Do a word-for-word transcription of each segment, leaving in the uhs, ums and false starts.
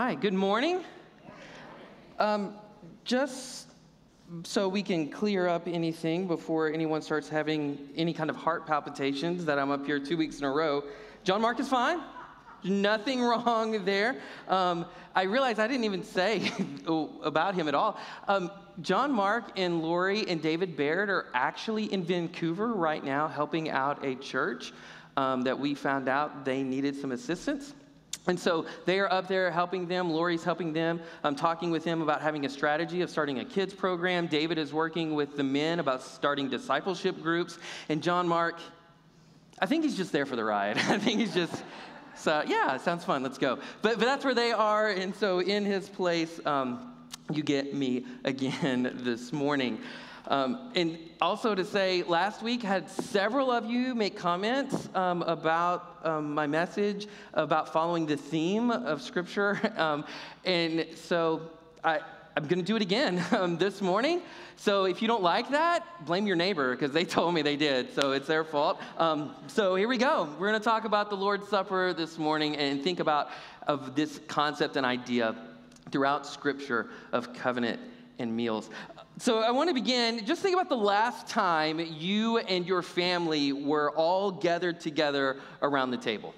right, good morning. Um, just so we can clear up anything before anyone starts having any kind of heart palpitations that I'm up here two weeks in a row, John Mark is fine. Nothing wrong there. Um, I realized I didn't even say about him at all. Um, John Mark and Lori and David Baird are actually in Vancouver right now helping out a church um, that we found out they needed some assistance. And so they are up there helping them. Lori's helping them. I'm talking with them about having a strategy of starting a kids program. David is working with the men about starting discipleship groups. And John Mark, I think he's just there for the ride. I think he's just... So, yeah, it sounds fun. Let's go. But, but that's where they are. And so in his place, um, you get me again this morning. Um, and also to say, last week had several of you make comments um, about um, my message, about following the theme of Scripture. Um, and so I, I'm going to do it again um, this morning. So if you don't like that, blame your neighbor, because they told me they did, so it's their fault. Um, so here we go. We're going to talk about the Lord's Supper this morning and think about of this concept and idea throughout Scripture of covenant and meals. So I want to begin, just think about the last time you and your family were all gathered together around the table.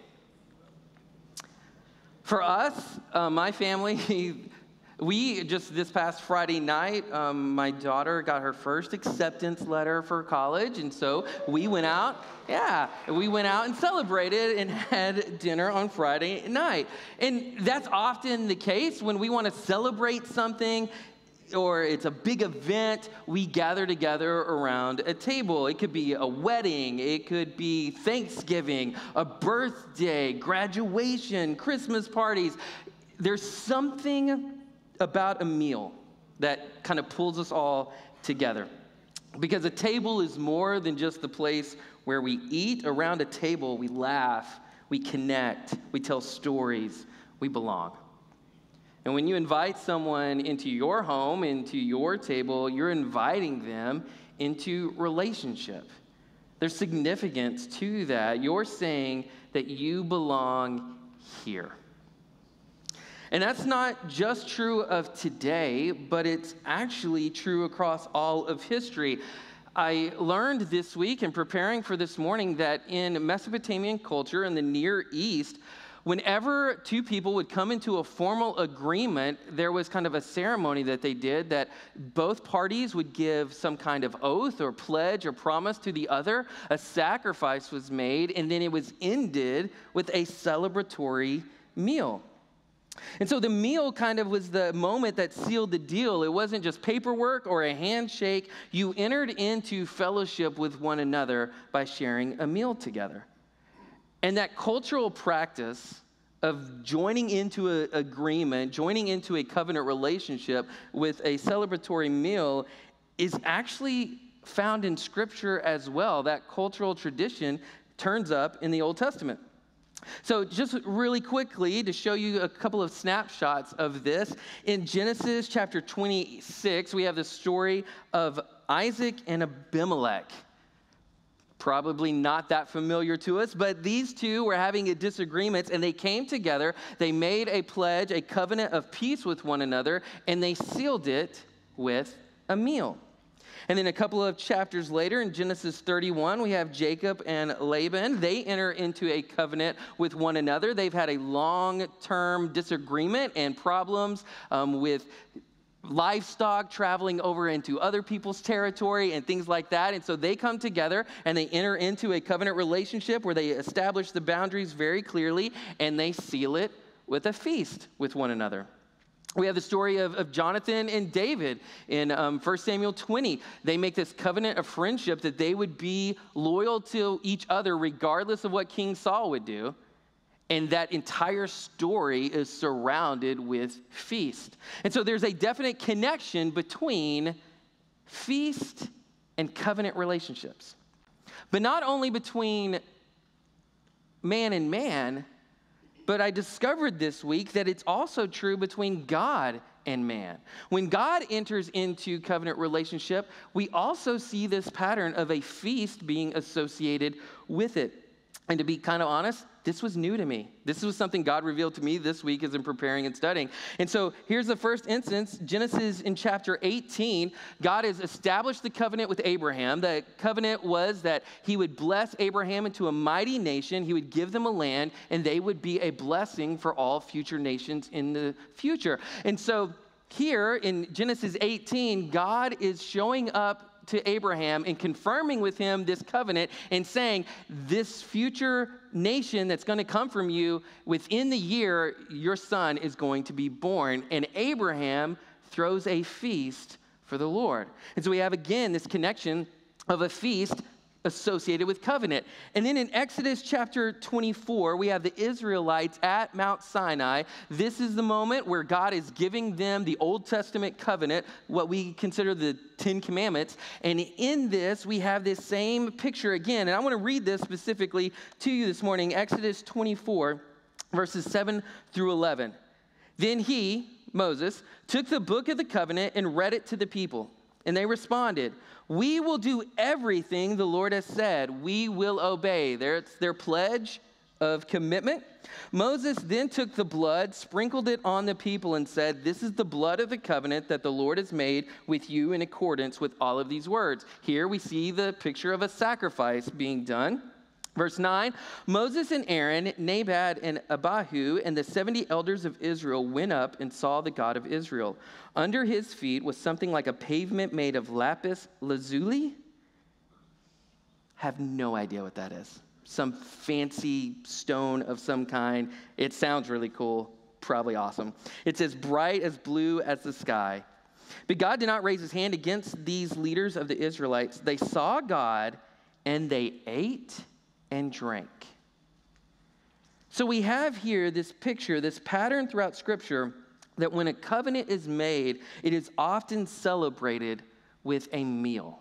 For us, uh, my family... We, just this past Friday night, um, my daughter got her first acceptance letter for college, and so we went out, yeah, we went out and celebrated and had dinner on Friday night. And that's often the case when we want to celebrate something or it's a big event, we gather together around a table. It could be a wedding, it could be Thanksgiving, a birthday, graduation, Christmas parties. There's something about a meal that kind of pulls us all together. Because a table is more than just the place where we eat. Around a table, we laugh, we connect, we tell stories, we belong. And when you invite someone into your home, into your table, you're inviting them into relationship. There's significance to that. You're saying that you belong here. And that's not just true of today, but it's actually true across all of history. I learned this week in preparing for this morning that in Mesopotamian culture in the Near East, whenever two people would come into a formal agreement, there was kind of a ceremony that they did that both parties would give some kind of oath or pledge or promise to the other. A sacrifice was made, and then it was ended with a celebratory meal. And so the meal kind of was the moment that sealed the deal. It wasn't just paperwork or a handshake. You entered into fellowship with one another by sharing a meal together. And that cultural practice of joining into an agreement, joining into a covenant relationship with a celebratory meal is actually found in Scripture as well. That cultural tradition turns up in the Old Testament. So just really quickly to show you a couple of snapshots of this, in Genesis chapter twenty-six, we have the story of Isaac and Abimelech. Probably not that familiar to us, but these two were having a disagreement, and they came together. They made a pledge, a covenant of peace with one another, and they sealed it with a meal. And then a couple of chapters later, in Genesis thirty-one, we have Jacob and Laban. They enter into a covenant with one another. They've had a long-term disagreement and problems um, with livestock traveling over into other people's territory and things like that. And so they come together and they enter into a covenant relationship where they establish the boundaries very clearly, and they seal it with a feast with one another. We have the story of, of Jonathan and David in um, First Samuel twenty. They make this covenant of friendship that they would be loyal to each other regardless of what King Saul would do. And that entire story is surrounded with feast. And so there's a definite connection between feast and covenant relationships. But not only between man and man, but I discovered this week that it's also true between God and man. When God enters into covenant relationship, we also see this pattern of a feast being associated with it. And to be kind of honest, this was new to me. This was something God revealed to me this week as I'm preparing and studying. And so here's the first instance, Genesis in chapter eighteen. God has established the covenant with Abraham. The covenant was that he would bless Abraham into a mighty nation. He would give them a land, and they would be a blessing for all future nations in the future. And so here in Genesis eighteen, God is showing up to Abraham and confirming with him this covenant and saying, this future nation that's going to come from you, within the year, your son is going to be born. And Abraham throws a feast for the Lord. And so we have, again, this connection of a feast associated with covenant. And then in Exodus chapter twenty-four, we have the Israelites at Mount Sinai. This is the moment where God is giving them the Old Testament covenant, what we consider the Ten Commandments. And in this, we have this same picture again. And I want to read this specifically to you this morning, Exodus twenty-four, verses seven through eleven. Then he, Moses, took the book of the covenant and read it to the people. And they responded, we will do everything the Lord has said. We will obey. There's their pledge of commitment. Moses then took the blood, sprinkled it on the people, and said, this is the blood of the covenant that the Lord has made with you in accordance with all of these words. Here we see the picture of a sacrifice being done. Verse nine, Moses and Aaron, Nadab and Abihu, and the seventy elders of Israel went up and saw the God of Israel. Under his feet was something like a pavement made of lapis lazuli. Have no idea what that is. Some fancy stone of some kind. It sounds really cool, probably awesome. It's as bright as blue as the sky. But God did not raise his hand against these leaders of the Israelites. They saw God and they ate and drank. So we have here this picture, this pattern throughout Scripture, that when a covenant is made, it is often celebrated with a meal.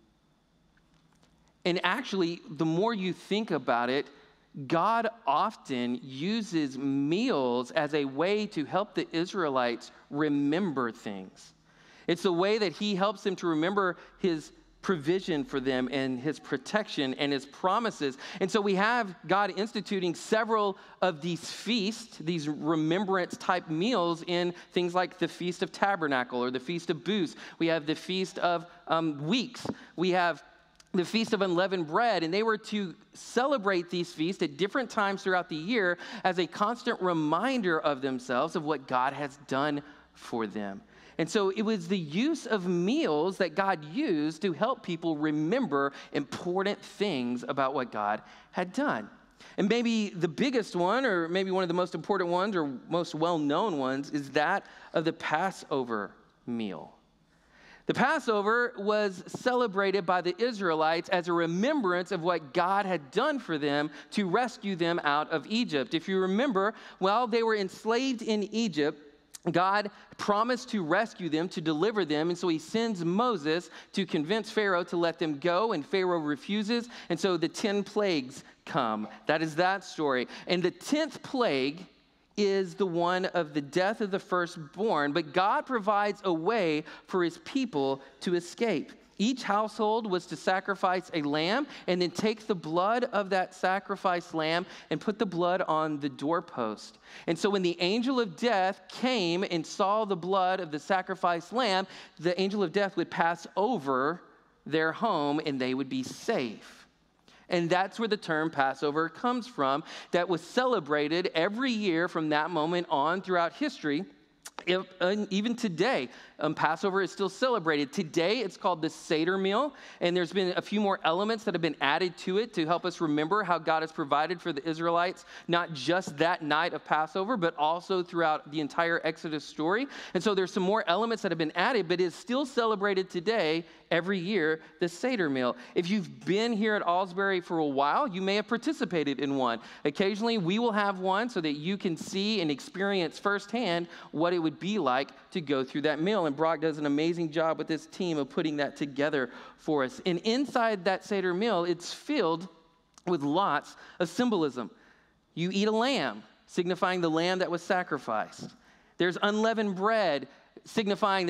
And actually, the more you think about it, God often uses meals as a way to help the Israelites remember things. It's a way that he helps them to remember his provision for them and his protection and his promises. And so we have God instituting several of these feasts, these remembrance type meals in things like the Feast of Tabernacle or the Feast of Booths. We have the Feast of um, Weeks. We have the Feast of Unleavened Bread, and they were to celebrate these feasts at different times throughout the year as a constant reminder of themselves of what God has done for them. And so it was the use of meals that God used to help people remember important things about what God had done. And maybe the biggest one, or maybe one of the most important ones, or most well-known ones, is that of the Passover meal. The Passover was celebrated by the Israelites as a remembrance of what God had done for them to rescue them out of Egypt. If you remember, while they were enslaved in Egypt, God promised to rescue them, to deliver them, and so he sends Moses to convince Pharaoh to let them go, and Pharaoh refuses, and so the ten plagues come. That is that story. And the tenth plague is the one of the death of the firstborn, but God provides a way for his people to escape. Each household was to sacrifice a lamb and then take the blood of that sacrificed lamb and put the blood on the doorpost. And so when the angel of death came and saw the blood of the sacrificed lamb, the angel of death would pass over their home and they would be safe. And that's where the term Passover comes from, that was celebrated every year from that moment on throughout history. If, uh, even today, um, Passover is still celebrated. Today, it's called the Seder meal, and there's been a few more elements that have been added to it to help us remember how God has provided for the Israelites, not just that night of Passover, but also throughout the entire Exodus story. And so there's some more elements that have been added, but it's still celebrated today every year, the Seder meal. If you've been here at Alsbury for a while, you may have participated in one. Occasionally, we will have one so that you can see and experience firsthand what it would be like to go through that meal. And Brock does an amazing job with this team of putting that together for us. And inside that Seder meal, it's filled with lots of symbolism. You eat a lamb, signifying the lamb that was sacrificed. There's unleavened bread, signifying that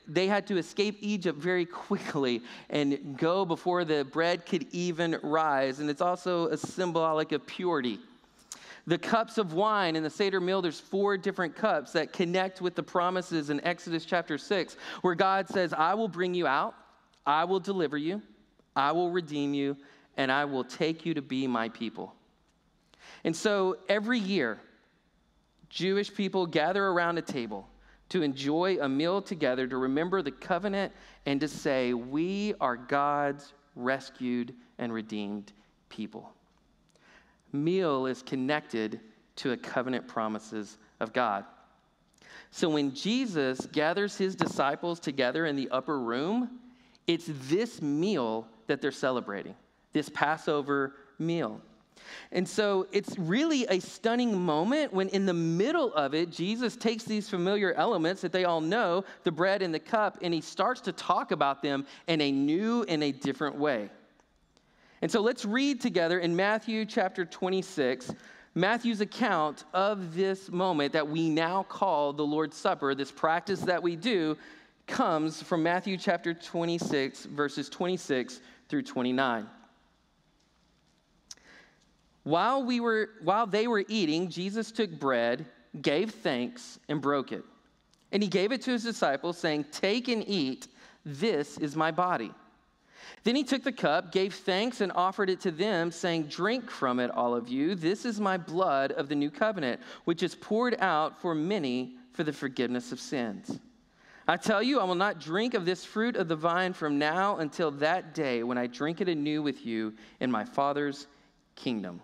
they had to escape Egypt very quickly and go before the bread could even rise. And it's also a symbolic of purity. The cups of wine in the Seder meal, there's four different cups that connect with the promises in Exodus chapter six, where God says, I will bring you out, I will deliver you, I will redeem you, and I will take you to be my people. And so every year, Jewish people gather around a table to enjoy a meal together, to remember the covenant, and to say, we are God's rescued and redeemed people. Meal is connected to the covenant promises of God. So when Jesus gathers his disciples together in the upper room, it's this meal that they're celebrating, this Passover meal. And so it's really a stunning moment when in the middle of it, Jesus takes these familiar elements that they all know, the bread and the cup, and he starts to talk about them in a new and a different way. And so let's read together in Matthew chapter twenty-six, Matthew's account of this moment that we now call the Lord's Supper. This practice that we do comes from Matthew chapter twenty-six, verses twenty-six through twenty-nine. While we were, while they were eating, Jesus took bread, gave thanks, and broke it. And he gave it to his disciples, saying, take and eat, this is my body. Then he took the cup, gave thanks, and offered it to them, saying, drink from it, all of you. This is my blood of the new covenant, which is poured out for many for the forgiveness of sins. I tell you, I will not drink of this fruit of the vine from now until that day when I drink it anew with you in my Father's kingdom.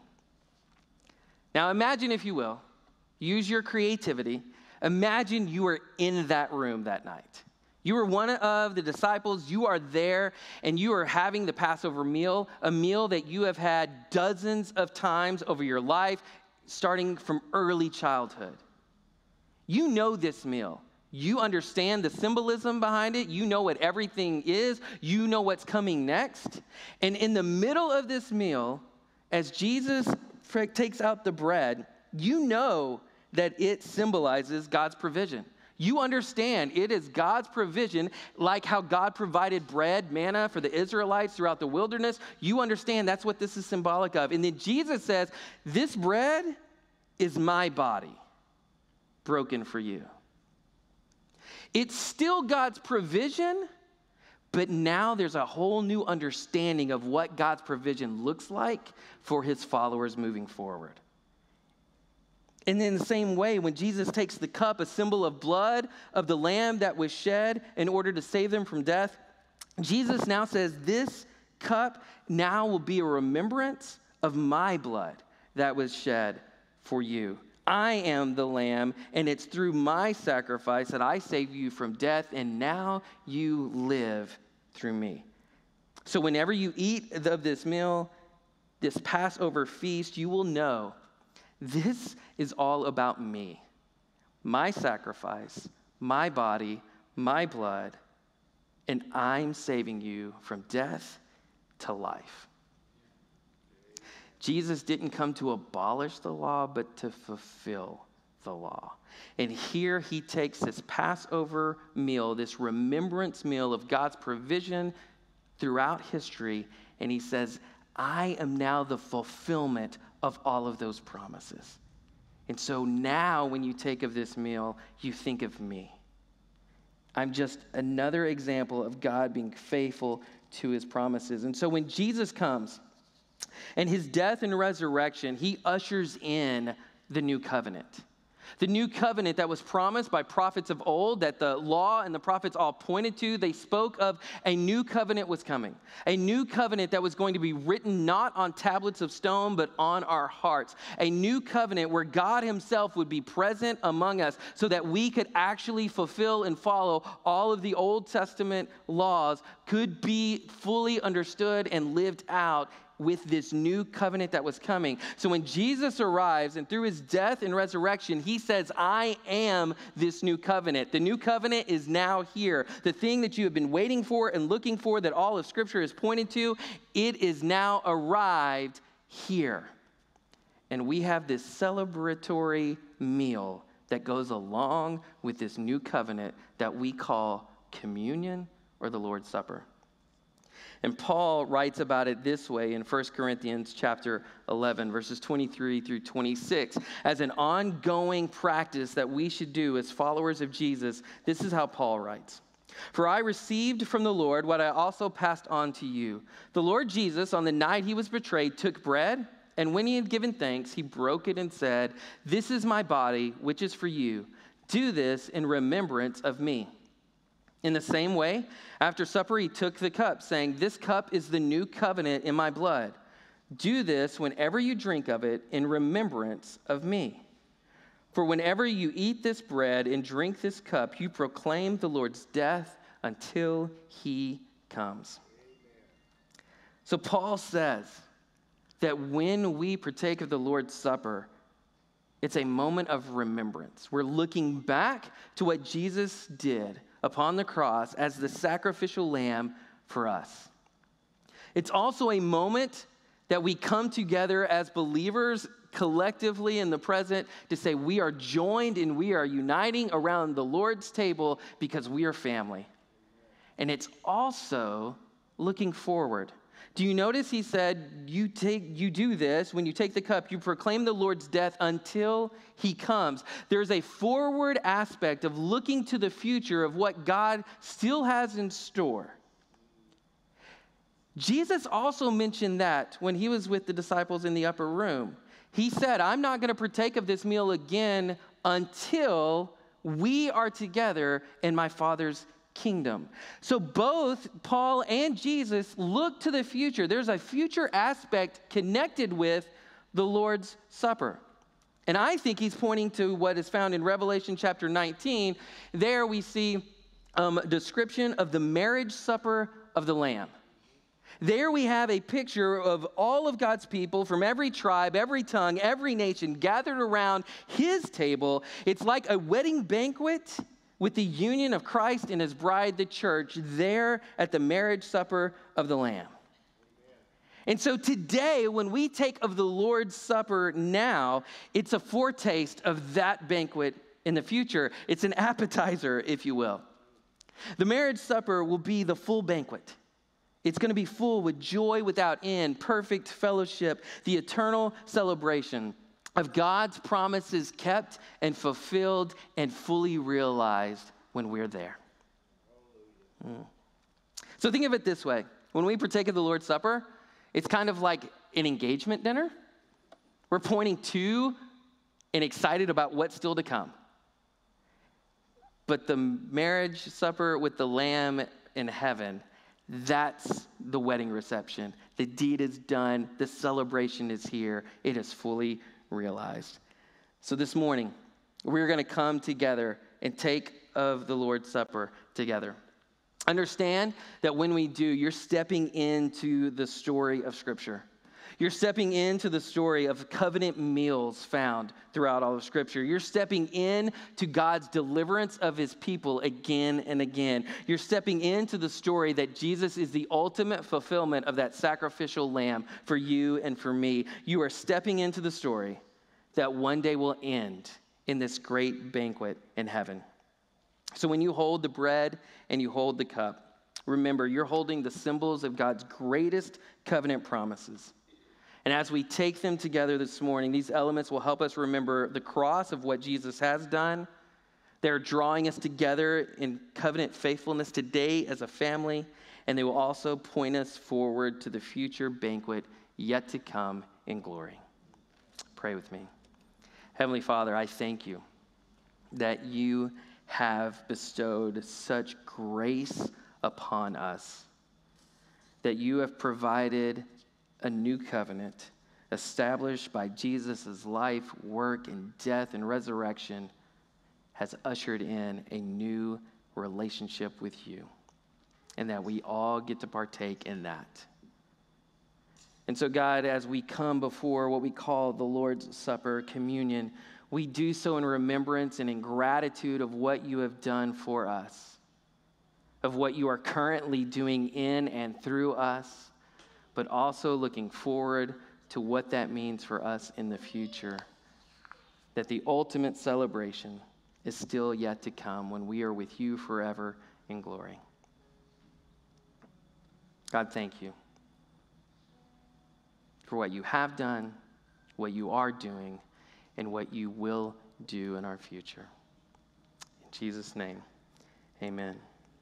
Now imagine, if you will, use your creativity. Imagine you were in that room that night. You were one of the disciples, you are there, and you are having the Passover meal, a meal that you have had dozens of times over your life, starting from early childhood. You know this meal. You understand the symbolism behind it. You know what everything is. You know what's coming next. And in the middle of this meal, as Jesus takes out the bread, you know that it symbolizes God's provision. You understand it is God's provision, like how God provided bread, manna for the Israelites throughout the wilderness. You understand that's what this is symbolic of. And then Jesus says, this bread is my body broken for you. It's still God's provision, but now there's a whole new understanding of what God's provision looks like for his followers moving forward. And in the same way, when Jesus takes the cup, a symbol of blood of the lamb that was shed in order to save them from death, Jesus now says, this cup now will be a remembrance of my blood that was shed for you. I am the lamb, and it's through my sacrifice that I save you from death, and now you live through me. So whenever you eat of this meal, this Passover feast, you will know this is all about me, my sacrifice, my body, my blood, and I'm saving you from death to life. Jesus didn't come to abolish the law, but to fulfill the law. And here he takes this Passover meal, this remembrance meal of God's provision throughout history, and he says, I am now the fulfillment of all of those promises. And so now when you take of this meal, you think of me. I'm just another example of God being faithful to his promises. And so when Jesus comes and his death and resurrection, he ushers in the new covenant. The new covenant that was promised by prophets of old, that the law and the prophets all pointed to. They spoke of a new covenant was coming. A new covenant that was going to be written not on tablets of stone, but on our hearts. A new covenant where God himself would be present among us so that we could actually fulfill and follow all of the Old Testament laws, could be fully understood and lived out with this new covenant that was coming. So when Jesus arrives and through his death and resurrection, he says, I am this new covenant. The new covenant is now here. The thing that you have been waiting for and looking for that all of Scripture is pointed to, it is now arrived here. And we have this celebratory meal that goes along with this new covenant that we call communion or the Lord's Supper. And Paul writes about it this way in First Corinthians chapter eleven, verses twenty-three through twenty-six. As an ongoing practice that we should do as followers of Jesus, this is how Paul writes. For I received from the Lord what I also passed on to you. The Lord Jesus, on the night he was betrayed, took bread, and when he had given thanks, he broke it and said, "This is my body, which is for you. Do this in remembrance of me." In the same way, after supper, he took the cup, saying, "This cup is the new covenant in my blood. Do this whenever you drink of it in remembrance of me. For whenever you eat this bread and drink this cup, you proclaim the Lord's death until he comes." So Paul says that when we partake of the Lord's Supper, it's a moment of remembrance. We're looking back to what Jesus did upon the cross as the sacrificial lamb for us. It's also a moment that we come together as believers collectively in the present to say we are joined and we are uniting around the Lord's table because we are family. And it's also looking forward. Do you notice he said, you take, you do this, when you take the cup, you proclaim the Lord's death until he comes. There's a forward aspect of looking to the future of what God still has in store. Jesus also mentioned that when he was with the disciples in the upper room. He said, "I'm not going to partake of this meal again until we are together in my Father's kingdom." So both Paul and Jesus look to the future. There's a future aspect connected with the Lord's Supper. And I think he's pointing to what is found in Revelation chapter nineteen. There we see um, a description of the marriage supper of the Lamb. There we have a picture of all of God's people from every tribe, every tongue, every nation gathered around his table. It's like a wedding banquet with the union of Christ and his bride, the church, there at the marriage supper of the Lamb. And so today, when we take of the Lord's Supper now, it's a foretaste of that banquet in the future. It's an appetizer, if you will. The marriage supper will be the full banquet. It's going to be full with joy without end, perfect fellowship, the eternal celebration of God's promises kept and fulfilled and fully realized when we're there. Mm. So think of it this way. When we partake of the Lord's Supper, it's kind of like an engagement dinner. We're pointing to and excited about what's still to come. But the marriage supper with the Lamb in heaven, that's the wedding reception. The deed is done. The celebration is here. It is fully realized. So this morning, we're going to come together and take of the Lord's Supper together. Understand that when we do, you're stepping into the story of Scripture. You're stepping into the story of covenant meals found throughout all of Scripture. You're stepping in to God's deliverance of his people again and again. You're stepping into the story that Jesus is the ultimate fulfillment of that sacrificial lamb for you and for me. You are stepping into the story that one day will end in this great banquet in heaven. So when you hold the bread and you hold the cup, remember you're holding the symbols of God's greatest covenant promises. And as we take them together this morning, these elements will help us remember the cross of what Jesus has done. They're drawing us together in covenant faithfulness today as a family, and they will also point us forward to the future banquet yet to come in glory. Pray with me. Heavenly Father, I thank you that you have bestowed such grace upon us, that you have provided a new covenant established by Jesus' life, work, and death and resurrection has ushered in a new relationship with you, and that we all get to partake in that. And so, God, as we come before what we call the Lord's Supper, communion, we do so in remembrance and in gratitude of what you have done for us, of what you are currently doing in and through us, but also looking forward to what that means for us in the future, that the ultimate celebration is still yet to come when we are with you forever in glory. God, thank you for what you have done, what you are doing, and what you will do in our future. In Jesus' name, amen.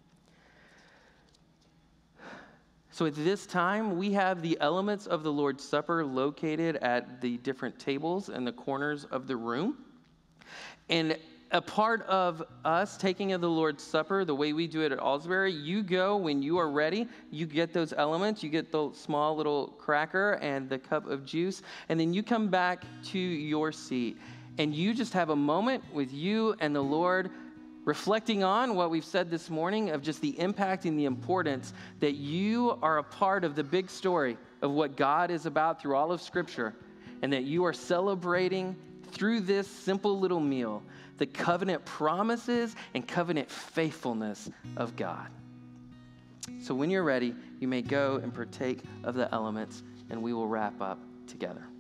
So at this time, we have the elements of the Lord's Supper located at the different tables in the corners of the room. And a part of us taking of the Lord's Supper, the way we do it at Alsbury, you go when you are ready, you get those elements, you get the small little cracker and the cup of juice, and then you come back to your seat. And you just have a moment with you and the Lord, reflecting on what we've said this morning of just the impact and the importance that you are a part of the big story of what God is about through all of Scripture, and that you are celebrating through this simple little meal the covenant promises and covenant faithfulness of God. So when you're ready, you may go and partake of the elements, and we will wrap up together.